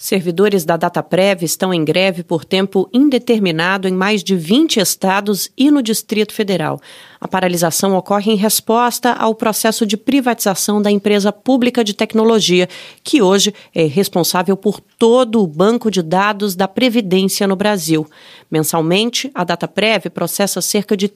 Servidores da Dataprev estão em greve por tempo indeterminado em mais de 20 estados e no Distrito Federal. A paralisação ocorre em resposta ao processo de privatização da empresa pública de tecnologia, que hoje é responsável por todo o banco de dados da Previdência no Brasil. Mensalmente, a Dataprev processa cerca de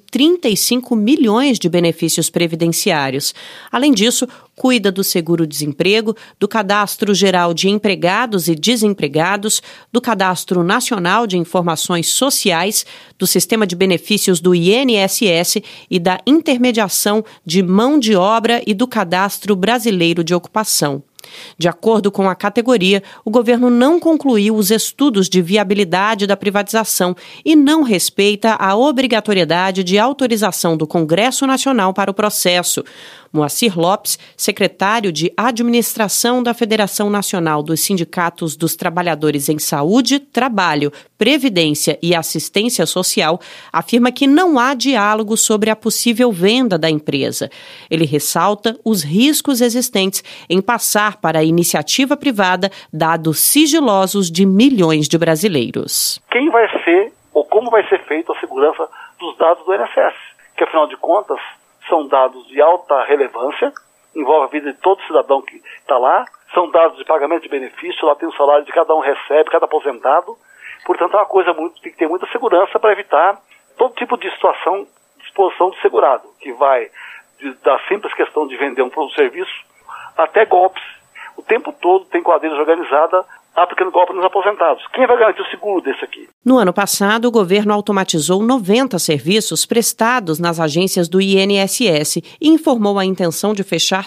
35 milhões de benefícios previdenciários. Além disso, cuida do seguro-desemprego, do cadastro geral de empregados e desempregados, do cadastro nacional de informações sociais, do sistema de benefícios do INSS e da intermediação de mão de obra e do cadastro brasileiro de ocupação. De acordo com a categoria, o governo não concluiu os estudos de viabilidade da privatização e não respeita a obrigatoriedade de autorização do Congresso Nacional para o processo. Moacir Lopes, secretário de Administração da Federação Nacional dos Sindicatos dos Trabalhadores em Saúde, Trabalho, Previdência e Assistência Social, afirma que não há diálogo sobre a possível venda da empresa. Ele ressalta os riscos existentes em passar para a iniciativa privada dados sigilosos de milhões de brasileiros. Quem vai ser ou como vai ser feita a segurança dos dados do INSS? Que, afinal de contas, são dados de alta relevância, envolve a vida de todo cidadão que está lá, são dados de pagamento de benefício, lá tem o salário de cada um recebe, cada aposentado. Portanto, é uma coisa tem que ter muita segurança para evitar todo tipo de situação de exposição de segurado, que vai da simples questão de vender um serviço até golpes. O tempo todo tem quadrilha organizada aplicando golpe nos aposentados. Quem vai garantir o seguro desse aqui? No ano passado, o governo automatizou 90 serviços prestados nas agências do INSS e informou a intenção de fechar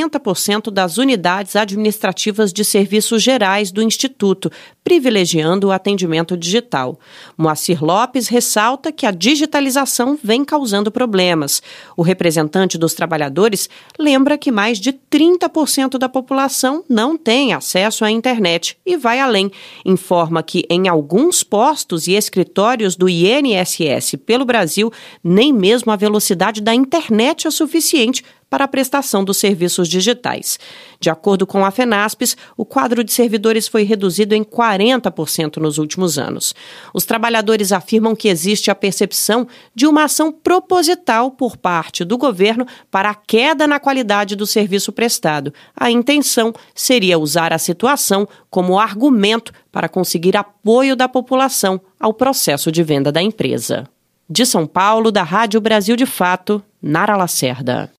50% das unidades administrativas de serviços gerais do Instituto, privilegiando o atendimento digital. Moacir Lopes ressalta que a digitalização vem causando problemas. O representante dos trabalhadores lembra que mais de 30% da população não tem acesso à internet e vai além. Informa que em alguns postos e escritórios do INSS pelo Brasil, nem mesmo a velocidade da internet é suficiente para a prestação dos serviços digitais. De acordo com a FENASPES, o quadro de servidores foi reduzido em 40% nos últimos anos. Os trabalhadores afirmam que existe a percepção de uma ação proposital por parte do governo para a queda na qualidade do serviço prestado. A intenção seria usar a situação como argumento para conseguir apoio da população ao processo de venda da empresa. De São Paulo, da Rádio Brasil de Fato, Nara Lacerda.